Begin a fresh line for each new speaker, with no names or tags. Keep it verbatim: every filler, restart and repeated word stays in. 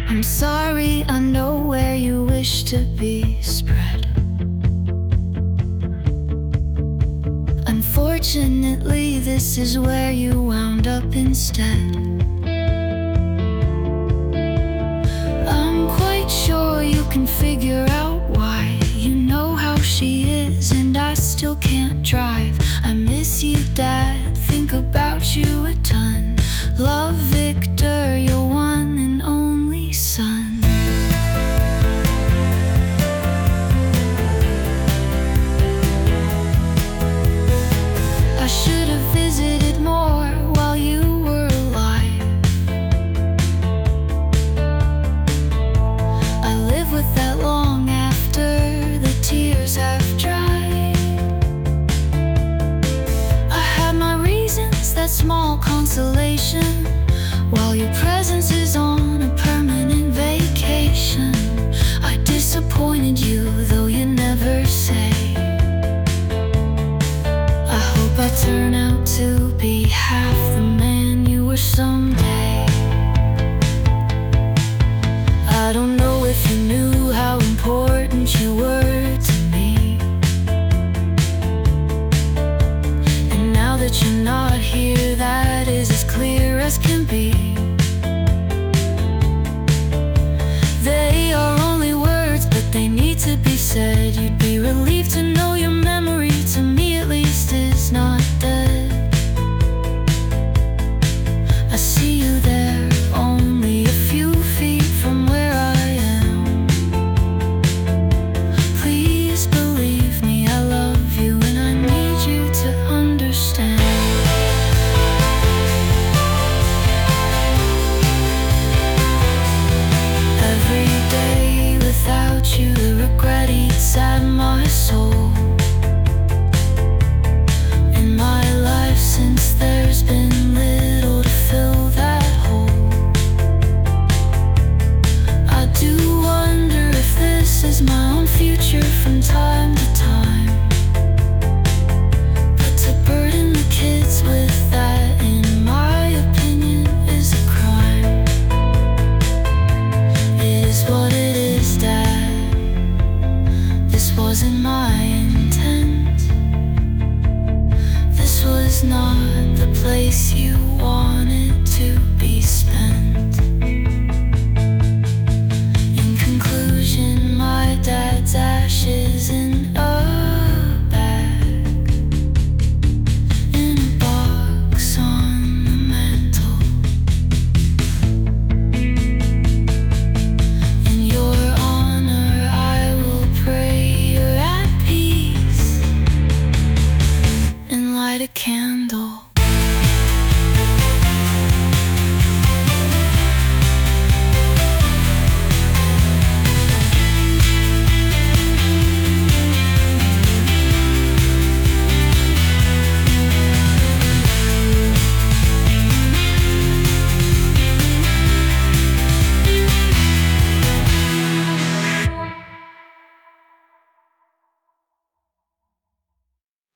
I'm sorry, I know where you wish to be spread. Unfortunately, this is where you wound up instead. I'm quite sure you can figure out why. You know how she is, and I still can't drive. I miss you, Dad, think about you a ton. Love, Victor, your one and only son. I should have visited more while you were alive. I live with that long after the tears have dried. I had my reasons, that small consolation, while your presence is on a permanent vacation. I disappointed you, though you never say. I hope I turn out to be half the man you were someday. I don't know if you knew how important you were to me, and now that you're not here, that is as clear as can be. They are only words, but they need to be said. You'd be relieved to know your memory, to me at least, is not dead. I see you there, only a few feet from where I am. Please believe me, I love you, and I need you to understand. Every day without you, the regret eats at my soul. In my life since, there's been little to fill that hole. I do wonder if this is my own future from time to